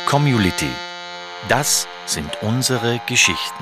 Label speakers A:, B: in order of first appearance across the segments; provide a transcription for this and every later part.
A: Community. Das sind unsere Geschichten.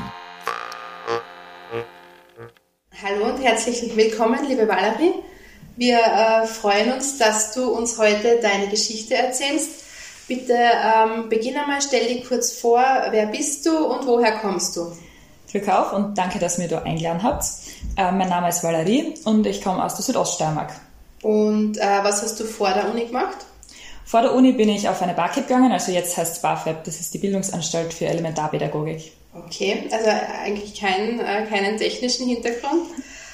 B: Hallo und herzlich willkommen, liebe Valerie. Wir freuen uns, dass du uns heute deine Geschichte erzählst. Bitte beginn einmal, stell dich kurz vor, wer bist du und woher kommst du?
C: Glück auf und danke, dass ihr mich da eingeladen habt. Mein Name ist Valerie und ich komme aus der Südoststeiermark.
B: Und was hast du vor der Uni gemacht?
C: Vor der Uni bin ich auf eine BAKIP gegangen, also jetzt heißt es BAföG, das ist die Bildungsanstalt für Elementarpädagogik.
B: Okay, also eigentlich keinen technischen Hintergrund.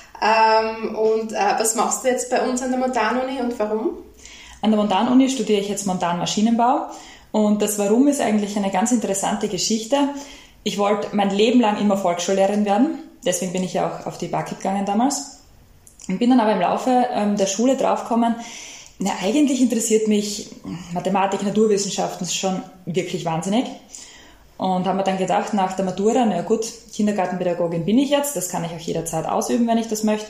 B: Was machst du jetzt bei uns an der Montanuni und warum?
C: An der Montanuni studiere ich jetzt Montanmaschinenbau und das Warum ist eigentlich eine ganz interessante Geschichte. Ich wollte mein Leben lang immer Volksschullehrerin werden, deswegen bin ich ja auch auf die BAKIP gegangen damals und bin dann aber im Laufe der Schule draufgekommen, eigentlich interessiert mich Mathematik, Naturwissenschaften schon wirklich wahnsinnig. Und haben mir dann gedacht, nach der Matura, na gut, Kindergartenpädagogin bin ich jetzt, das kann ich auch jederzeit ausüben, wenn ich das möchte.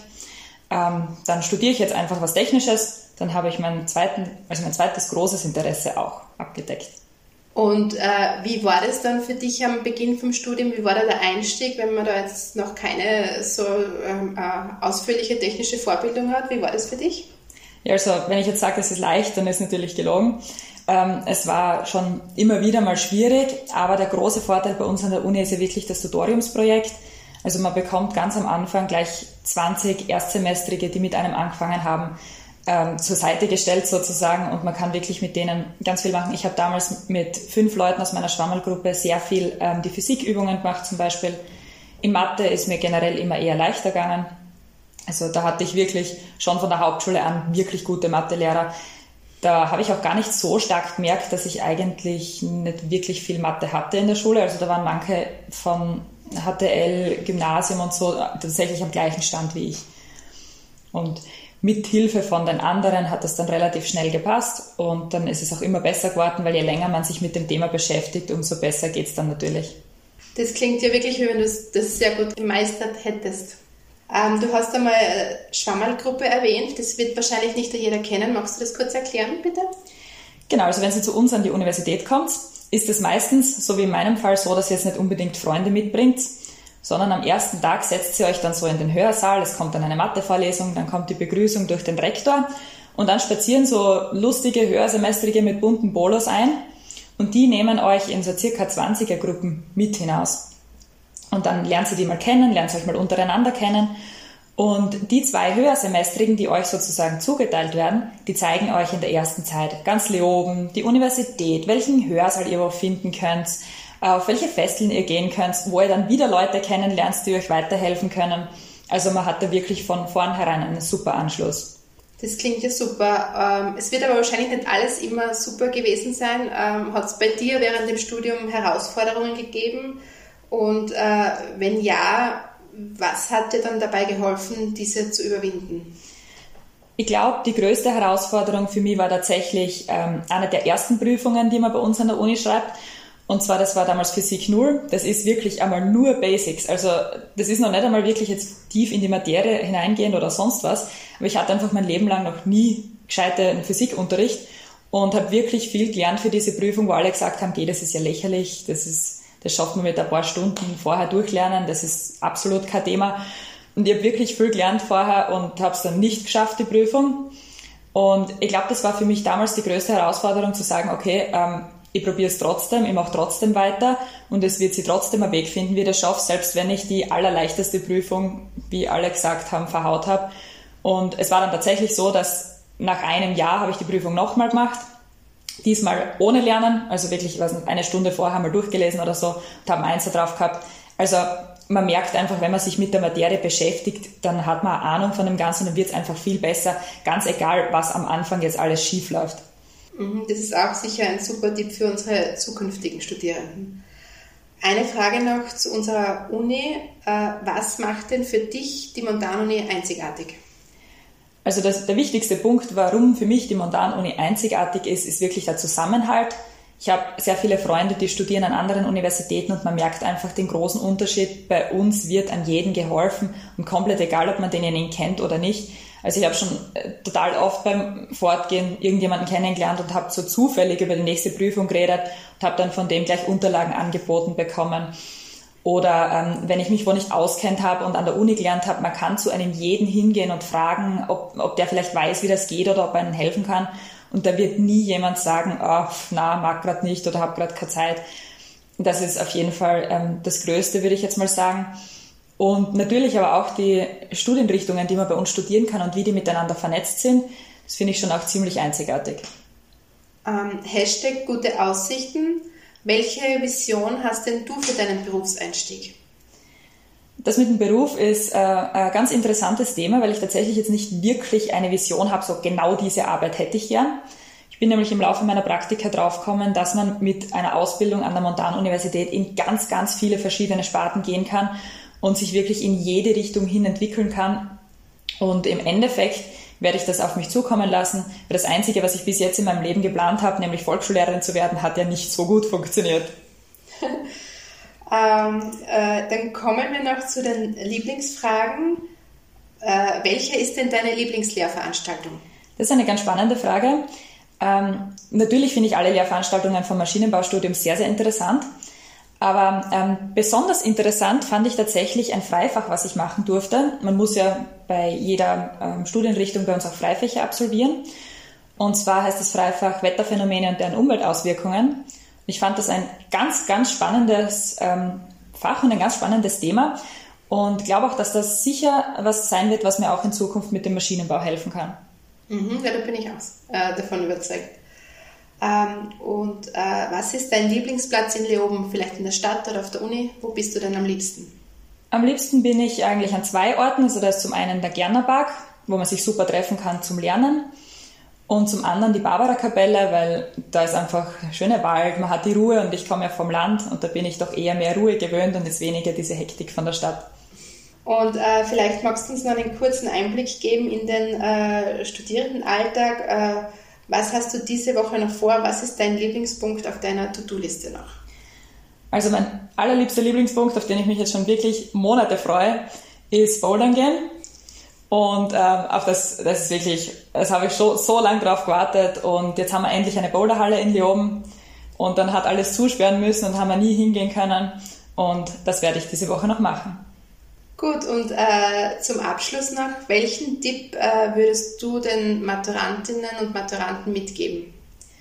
C: Dann studiere ich jetzt einfach was Technisches, dann habe ich mein zweites großes Interesse auch abgedeckt.
B: Und wie war das dann für dich am Beginn vom Studium? Wie war da der Einstieg, wenn man da jetzt noch keine so ausführliche technische Vorbildung hat? Wie war das für dich?
C: Ja, also wenn ich jetzt sage, es ist leicht, dann ist natürlich gelogen. Es war schon immer wieder mal schwierig, aber der große Vorteil bei uns an der Uni ist ja wirklich das Tutoriumsprojekt. Also man bekommt ganz am Anfang gleich 20 Erstsemestrige, die mit einem angefangen haben, zur Seite gestellt sozusagen und man kann wirklich mit denen ganz viel machen. Ich habe damals mit 5 Leuten aus meiner Schwammerlgruppe sehr viel die Physikübungen gemacht zum Beispiel. In Mathe ist mir generell immer eher leichter gegangen. Also da hatte ich wirklich schon von der Hauptschule an wirklich gute Mathelehrer. Da habe ich auch gar nicht so stark gemerkt, dass ich eigentlich nicht wirklich viel Mathe hatte in der Schule. Also da waren manche von HTL, Gymnasium und so tatsächlich am gleichen Stand wie ich. Und mit Hilfe von den anderen hat das dann relativ schnell gepasst und dann ist es auch immer besser geworden, weil je länger man sich mit dem Thema beschäftigt, umso besser geht es dann natürlich.
B: Das klingt ja wirklich, wie wenn du das sehr gut gemeistert hättest. Du hast einmal Schwammerlgruppe erwähnt, das wird wahrscheinlich nicht jeder kennen. Magst du das kurz erklären, bitte?
C: Genau, also wenn Sie zu uns an die Universität kommt, ist es meistens, so wie in meinem Fall, so, dass ihr jetzt nicht unbedingt Freunde mitbringt, sondern am ersten Tag setzt ihr euch dann so in den Hörsaal, es kommt dann eine Mathevorlesung, dann kommt die Begrüßung durch den Rektor und dann spazieren so lustige Hörsemestrige mit bunten Polos ein und die nehmen euch in so circa 20er-Gruppen mit hinaus. Und dann lernt sie die mal kennen, lernt euch mal untereinander kennen. Und die 2 Höhersemestrigen, die euch sozusagen zugeteilt werden, die zeigen euch in der ersten Zeit ganz Leoben, die Universität, welchen Hörsaal ihr wo finden könnt, auf welche Festeln ihr gehen könnt, wo ihr dann wieder Leute kennenlernt, die euch weiterhelfen können. Also man hat da wirklich von vornherein einen super Anschluss.
B: Das klingt ja super. Es wird aber wahrscheinlich nicht alles immer super gewesen sein. Hat es bei dir während dem Studium Herausforderungen gegeben? Und wenn ja, was hat dir dann dabei geholfen, diese zu überwinden?
C: Ich glaube, die größte Herausforderung für mich war tatsächlich eine der ersten Prüfungen, die man bei uns an der Uni schreibt. Und zwar, das war damals Physik 0. Das ist wirklich einmal nur Basics. Also das ist noch nicht einmal wirklich jetzt tief in die Materie hineingehend oder sonst was. Aber ich hatte einfach mein Leben lang noch nie gescheiten Physikunterricht und habe wirklich viel gelernt für diese Prüfung, wo alle gesagt haben, das ist ja lächerlich, das schafft man mit ein paar Stunden vorher durchlernen, das ist absolut kein Thema. Und ich habe wirklich viel gelernt vorher und habe es dann nicht geschafft, die Prüfung. Und ich glaube, das war für mich damals die größte Herausforderung, zu sagen, okay, ich probiere es trotzdem, ich mache trotzdem weiter und es wird sich trotzdem einen Weg finden, wie ich das schaffe, selbst wenn ich die allerleichteste Prüfung, wie alle gesagt haben, verhaut habe. Und es war dann tatsächlich so, dass nach einem Jahr habe ich die Prüfung nochmal gemacht. Diesmal ohne Lernen, also wirklich, ich weiß nicht, eine Stunde vorher mal durchgelesen oder so und habe einen 1er drauf gehabt. Also man merkt einfach, wenn man sich mit der Materie beschäftigt, dann hat man eine Ahnung von dem Ganzen und dann wird es einfach viel besser, ganz egal, was am Anfang jetzt alles schief läuft.
B: Das ist auch sicher ein super Tipp für unsere zukünftigen Studierenden. Eine Frage noch zu unserer Uni. Was macht denn für dich die Montanuni einzigartig?
C: Also der wichtigste Punkt, warum für mich die Montanuni einzigartig ist, ist wirklich der Zusammenhalt. Ich habe sehr viele Freunde, die studieren an anderen Universitäten und man merkt einfach den großen Unterschied. Bei uns wird an jedem geholfen und komplett egal, ob man denjenigen kennt oder nicht. Also ich habe schon total oft beim Fortgehen irgendjemanden kennengelernt und habe so zufällig über die nächste Prüfung geredet und habe dann von dem gleich Unterlagen angeboten bekommen. Oder wenn ich mich wo nicht auskennt habe und an der Uni gelernt habe, man kann zu einem jeden hingehen und fragen, ob der vielleicht weiß, wie das geht oder ob er einen helfen kann. Und da wird nie jemand sagen, mag gerade nicht oder habe gerade keine Zeit. Das ist auf jeden Fall das Größte, würde ich jetzt mal sagen. Und natürlich aber auch die Studienrichtungen, die man bei uns studieren kann und wie die miteinander vernetzt sind, das finde ich schon auch ziemlich einzigartig.
B: Hashtag gute Aussichten. Welche Vision hast denn du für deinen Berufseinstieg?
C: Das mit dem Beruf ist ein ganz interessantes Thema, weil ich tatsächlich jetzt nicht wirklich eine Vision habe, so genau diese Arbeit hätte ich gern. Ich bin nämlich im Laufe meiner Praktika draufgekommen, dass man mit einer Ausbildung an der Montanuniversität in ganz, ganz viele verschiedene Sparten gehen kann und sich wirklich in jede Richtung hin entwickeln kann. Und im Endeffekt werde ich das auf mich zukommen lassen. Weil das Einzige, was ich bis jetzt in meinem Leben geplant habe, nämlich Volksschullehrerin zu werden, hat ja nicht so gut funktioniert.
B: Dann kommen wir noch zu den Lieblingsfragen. Welche ist denn deine Lieblingslehrveranstaltung?
C: Das ist eine ganz spannende Frage. Natürlich finde ich alle Lehrveranstaltungen vom Maschinenbaustudium sehr, sehr interessant. Aber besonders interessant fand ich tatsächlich ein Freifach, was ich machen durfte. Man muss ja bei jeder Studienrichtung bei uns auch Freifächer absolvieren. Und zwar heißt das Freifach Wetterphänomene und deren Umweltauswirkungen. Ich fand das ein ganz, ganz spannendes Fach und ein ganz spannendes Thema. Und glaube auch, dass das sicher was sein wird, was mir auch in Zukunft mit dem Maschinenbau helfen kann.
B: Ja, da bin ich auch davon überzeugt. Was ist dein Lieblingsplatz in Leoben? Vielleicht in der Stadt oder auf der Uni? Wo bist du denn am liebsten?
C: Am liebsten bin ich eigentlich an 2 Orten. Also da ist zum einen der Gärtnerpark, wo man sich super treffen kann zum Lernen. Und zum anderen die Barbara-Kapelle, weil da ist einfach schöner Wald, man hat die Ruhe und ich komme ja vom Land und da bin ich doch eher mehr Ruhe gewöhnt und jetzt weniger diese Hektik von der Stadt.
B: Und vielleicht magst du uns noch einen kurzen Einblick geben in den Studierendenalltag. Was hast du diese Woche noch vor? Was ist dein Lieblingspunkt auf deiner To-Do-Liste noch?
C: Also mein allerliebster Lieblingspunkt, auf den ich mich jetzt schon wirklich Monate freue, ist Bouldern gehen. Und auf das ist wirklich, das habe ich schon so lange drauf gewartet und jetzt haben wir endlich eine Boulderhalle in Leoben und dann hat alles zusperren müssen und haben wir nie hingehen können und das werde ich diese Woche noch machen.
B: Gut, und zum Abschluss noch, welchen Tipp würdest du den Maturantinnen und Maturanten mitgeben?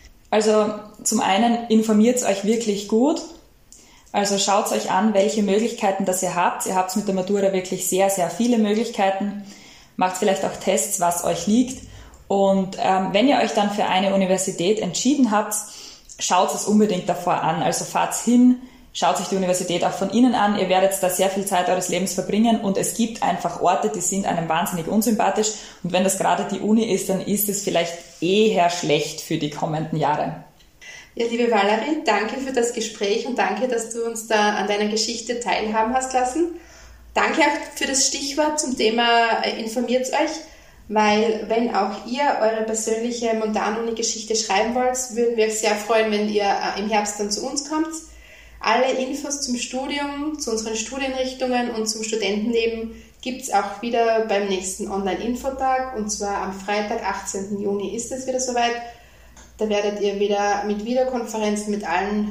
C: Also zum einen informiert euch wirklich gut, also schaut euch an, welche Möglichkeiten das ihr habt. Ihr habt mit der Matura wirklich sehr, sehr viele Möglichkeiten. Macht vielleicht auch Tests, was euch liegt. Und wenn ihr euch dann für eine Universität entschieden habt, schaut es unbedingt davor an. Also fahrt hin, schaut euch die Universität auch von innen an. Ihr werdet da sehr viel Zeit eures Lebens verbringen und es gibt einfach Orte, die sind einem wahnsinnig unsympathisch. Und wenn das gerade die Uni ist, dann ist es vielleicht eher schlecht für die kommenden Jahre.
B: Ja, liebe Valerie, danke für das Gespräch und danke, dass du uns da an deiner Geschichte teilhaben hast lassen. Danke auch für das Stichwort zum Thema informiert euch, weil wenn auch ihr eure persönliche Montanuni-Geschichte schreiben wollt, würden wir euch sehr freuen, wenn ihr im Herbst dann zu uns kommt. Alle Infos zum Studium, zu unseren Studienrichtungen und zum Studentenleben gibt es auch wieder beim nächsten Online-Infotag und zwar am Freitag, 18. Juni ist es wieder soweit. Da werdet ihr wieder mit Videokonferenzen mit allen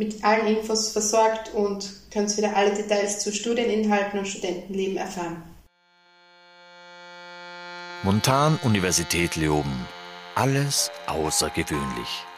B: Infos versorgt und könnt wieder alle Details zu Studieninhalten und Studentenleben erfahren.
A: Montan-Universität Leoben. Alles außergewöhnlich.